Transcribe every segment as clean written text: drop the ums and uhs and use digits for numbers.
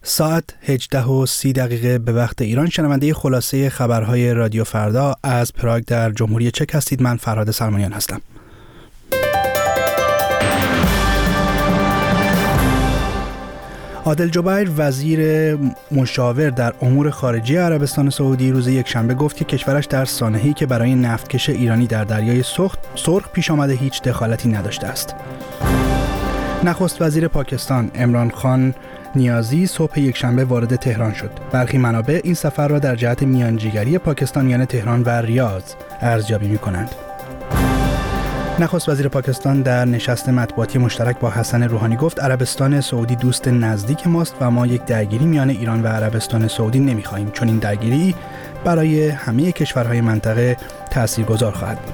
ساعت 18:30 به وقت ایران. شنونده خلاصه خبرهای رادیو فردا از پراگ در جمهوری چک هستید. من فرهاد سلمانیان هستم. عادل جبیر وزیر مشاور در امور خارجه عربستان سعودی روز یکشنبه گفت که کشورش در سانحه‌ای که برای نفتکش ایرانی در دریای سرخ پیش آمده هیچ دخالتی نداشته است. نخست وزیر پاکستان عمران خان نیازی صبح یکشنبه وارد تهران شد. برخی منابع این سفر را در جهت میانجیگری پاکستانیان تهران و ریاض ارزیابی می‌کنند. نخست وزیر پاکستان در نشست مطبوعاتی مشترک با حسن روحانی گفت عربستان سعودی دوست نزدیک ماست و ما یک درگیری میان ایران و عربستان سعودی نمی‌خواهیم، چون این درگیری برای همه کشورهای منطقه تاثیرگذار خواهد بود.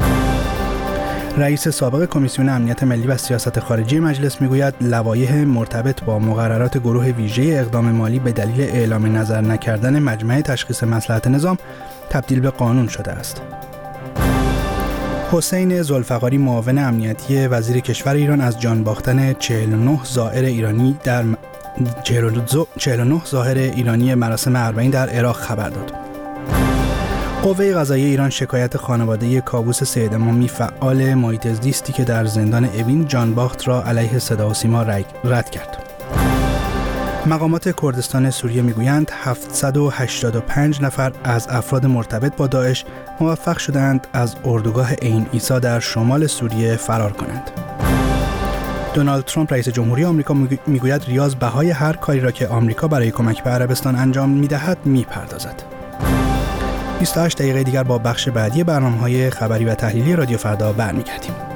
رئیس سابق کمیسیون امنیت ملی و سیاست خارجی مجلس میگوید لوایح مرتبط با مقررات گروه ویژه اقدام مالی به دلیل اعلام نظر نکردن مجمع تشخیص مصلحت نظام تبدیل به قانون شده است. حسین ذوالفقاری معاون امنیتی وزیر کشور ایران از جان باختن 49 زائر ایرانی مراسم اربعین در عراق خبر داد. قوه قضاییه ایران شکایت خانواده کاووس سید امامی فعال محیط زیستی که در زندان اوین جان باخت را علیه صدا و سیما رد کرد. مقامات کردستان سوریه میگویند 785 نفر از افراد مرتبط با داعش موفق شدند از اردوگاه عین عیسی در شمال سوریه فرار کنند. دونالد ترامپ رئیس جمهوری آمریکا میگوید ریاض بهای هر کاری را که آمریکا برای کمک به عربستان انجام میدهد میپردازد. 28 دقیقه دیگر با بخش بعدی برنامه‌های خبری و تحلیلی رادیو فردا برمیگردیم.